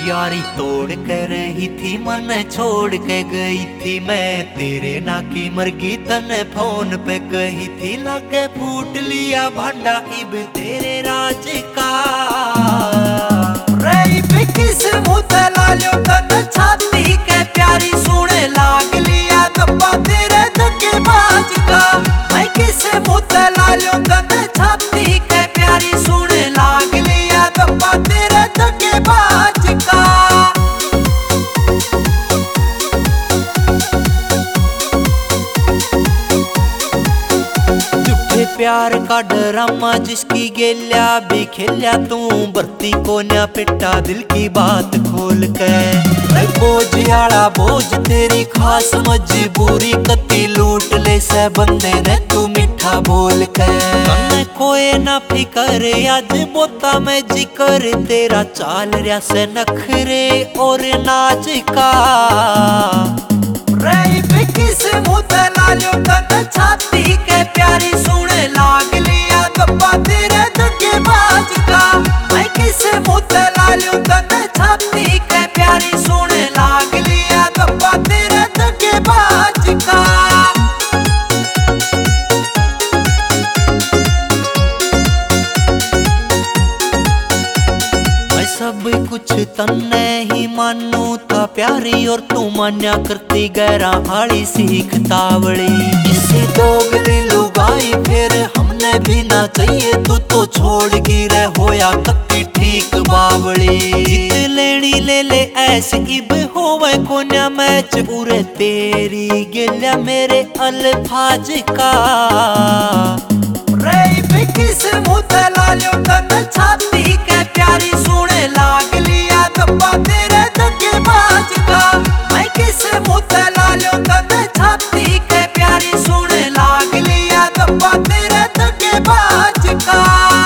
यारी तोड़ कर रही थी, मन छोड़ के गई थी। मैं तेरे ना की मरगी तने फोन पे कही थी। लगे फूट लिया भांडा इब तेरे राज का। रही किस मुँह ते लालियो तन छाती के प्यारी सुने लाग लिया दब्बा तेरे धक्केबाज का। मैं किस मुँह ते लालियो तन छाती के प्यारी सुने लाग लिया दब्बा तेरे धक्केबाज का। प्यार का ड्रामा जिसकी गेल्या भी खेल्या तू, बरती को न्या पिटा दिल की बात खोल के। बोझ आला बोझ तेरी खास मजबूरी, कती लूट ले से बंदे ने तू मीठा बोल के। मैं कोई ना फिकर आज बोता में जिकर, तेरा चाल रहा से नखरे और नाच का। किस मुँह ते लालियो तन छाती के प्यारी सुने लाग लिया दब्बा तेरे धक्केबाज का। मैं किस मुँह ते लालियो तन छाती के प्यारी सुने लाग लिया दब्बा तेरे धक्केबाज का। सब कुछ तन्ने ही मानू था प्यारी, और तू मान्या करती गैरा हाड़ी सीख तावड़ी। इसी दोगली लुगाई फिर हमने भी ना चाहिए, तू तो छोड़ गिरे होया कत्ती ठीक बावड़ी। जीत लेनी ले ले ऐसे इब होवे कोन्या मैच, उरे तेरी गिल्या मेरे अल्फाज का। किस मुँह ते लालियो तन छाती के प्यारी सुने लाग लिया दब्बा तेरे धक्केबाज का। मैं किस मुँह ते लालियो तन छाती के प्यारी सुने लाग लिया दब्बा तेरे धक्केबाज का।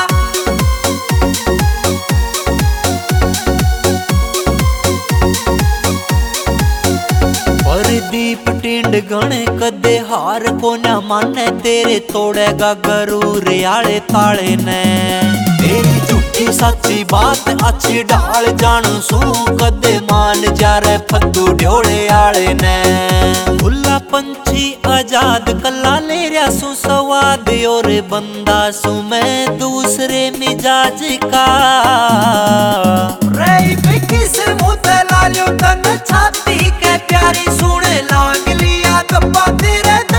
दीप टिंड गणे कदे हार को न माने, तेरे तोड़ेगा गरूर आले ताले ने। तेरी झूठी सच्ची बात अच्छी ढाल जानू सू, कदे मान जा रे फद्दू ढोले आले ने। खुला पंछी आजाद कला ले रहा सू स्वाद, और बंदा सू मैं दूसरे मिजाज का। किस मुँह ते लालियो तन छाती के प्यारी सुने लाग लिया दब्बा तेरे